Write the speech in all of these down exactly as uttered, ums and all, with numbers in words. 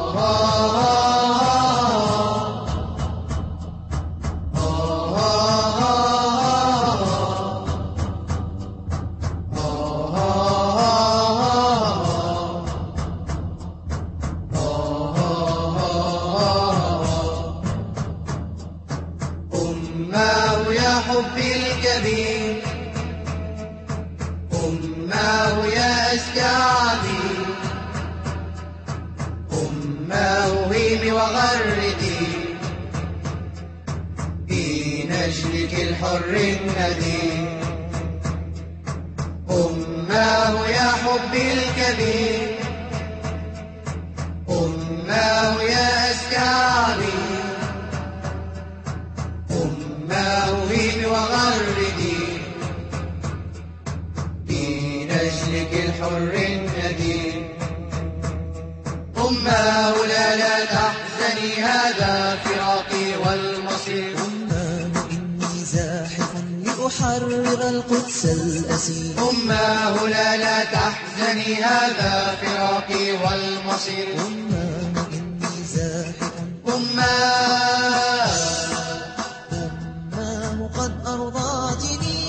أماه يا حبي الكبير، أماه يا أزكى عبير، أماه هيمي وغردي في نجلك الحر الندير. أماه يا حبي الكبير، أماه يا أزكى عبير، أماه هيمي وغردي في نجلك الحر الندير. أماه لا لا تحزني هذا فراقي والمصير. أماه إني زاحف لأحرر القدس الأسير. أماه لا لا تحزني هذا فراقي والمصير. أماه إني زاحف. أماه أماه قد أرضعتني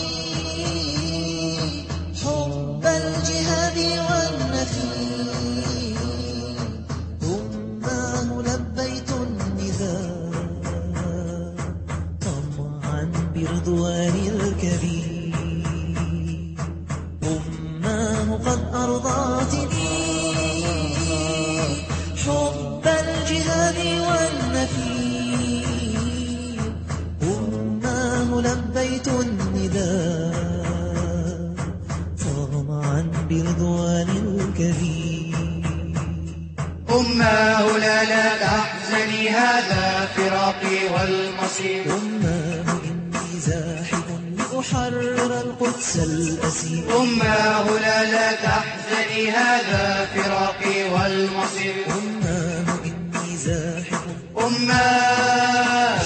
حب الجهاد والنفير. أماه لبيت النداء طمعا برضوان الكبير. أماه قد أرضعتني حب الجهاد والنفير. أماه لبيت النداء طمعا برضوان الكبير. أماه لا لا تحزني هذا فراقي والمصير. أماه إني زاحف لأحرر القدس الأسير. أماه لا لا تحزني هذا فراقي والمصير. أماه إني زاحف. أماه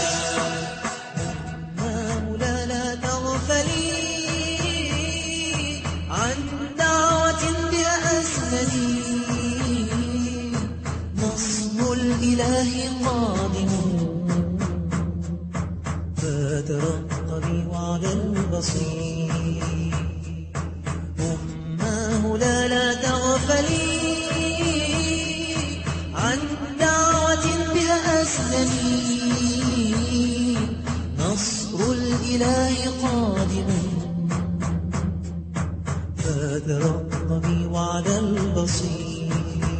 أماه لا لا تغفلي عن دعوة بها أسندي. نصر الإله قادم فترقبي وعلى البصير. أماه لا لا تغفلي عن دعوة بها أسلمي. نصر الإله قادم فترقبي وعلى البصير.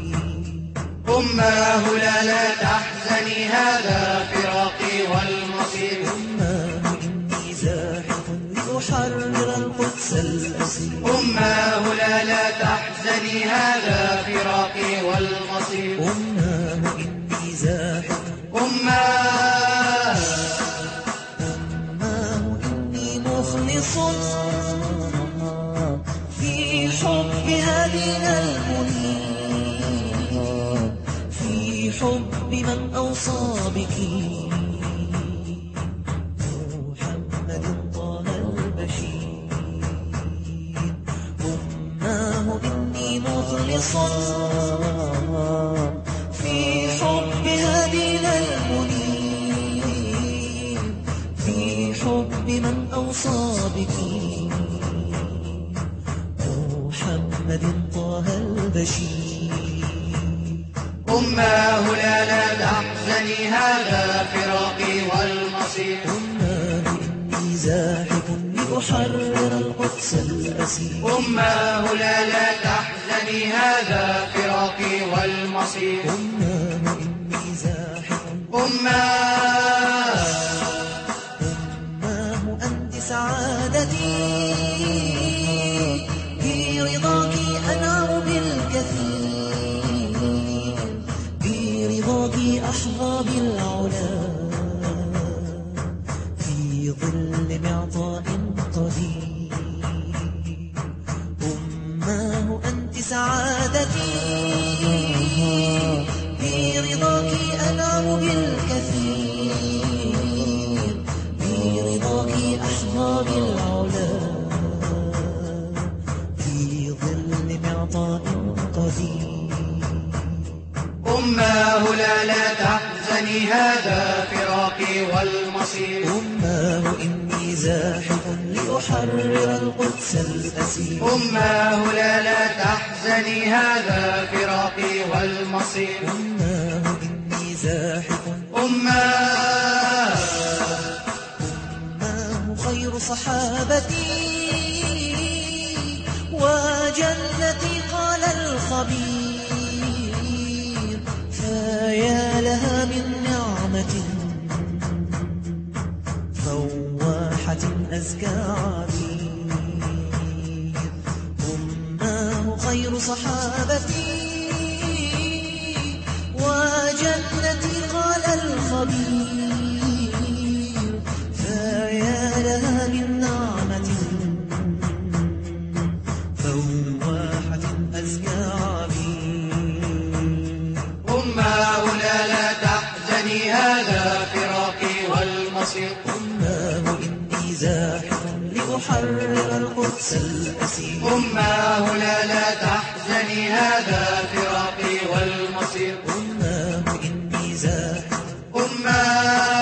أماه لا لا تحزني هذا فراقي والمصير. أماه إني زاحف لأحرر القدس الأسير. أماه لا لا تحزني هذا فراقي والمصير. أماه إني زاحف. أماه أماه إني مخلص في حب هدينا المنير. في حب من أوصى بك محمد طه البشير. أماه إني مخلص في حب هدينا المنير. في حب من أوصى بك محمد طه البشير. أماه لا لا تحزني هذا فراقي والمصير. أماه إني زاحف لأحرر القدس الأسير. أماه لا لا تحزني هذا فراقي والمصير. أماه إني زاحف. أماه أماه أنت سعادتي في رضاك أنعم بالكثير. في رضاك أحظى بالعلا في ظل معطاء قدير. أماه أنت سعادتي في رضاك أنعم بالكثير. في رضاك أحظى بالعلا أماه لا لا تحزني هذا فراقي والمصير أماه إني زاحف لأحرر القدس الأسير أماه لا لا تحزني هذا فراقي والمصير أماه إني زاحف أماه أماه خير صحابتي وجنتي قال الخبير فيا لها من نعمة فواحة أزكى عبير أماه خير صحابتي وجنتي قال الخبير فيا لها من نعمة فواحة أزكى عبير أماه لا لا تحزني هذا فراقي والمصير أماه إني زاحف لأحرر القدس الأسير أماه لا لا تحزني هذا فراقي والمصير أماه إني زاحف أماه